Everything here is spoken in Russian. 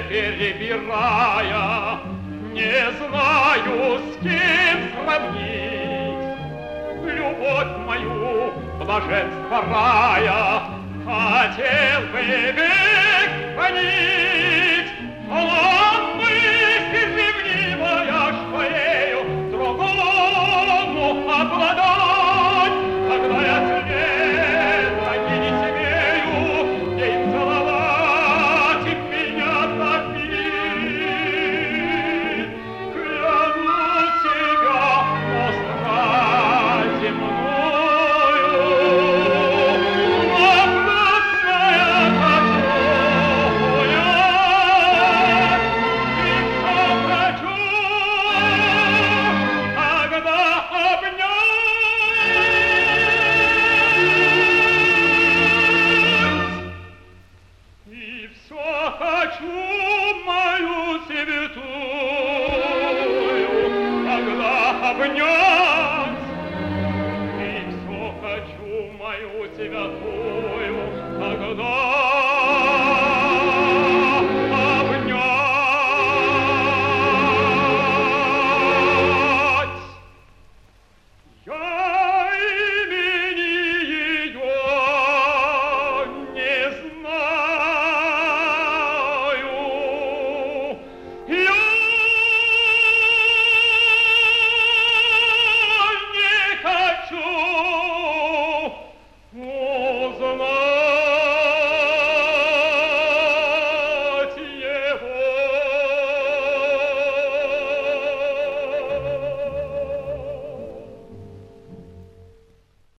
перебирая, не знаю, с кем сравнить. Любовь мою, блаженство рая, хотел бы век хранить. Он мысль ревнивая, что ею другому обладать, когда я света не смею ей целовать и меня топить. Кляну себя на страсть земную, напрасная хочу я, и что хочу, когда обнять. И все хочу мою святую, когда обнять. И все хочу мою святую, когда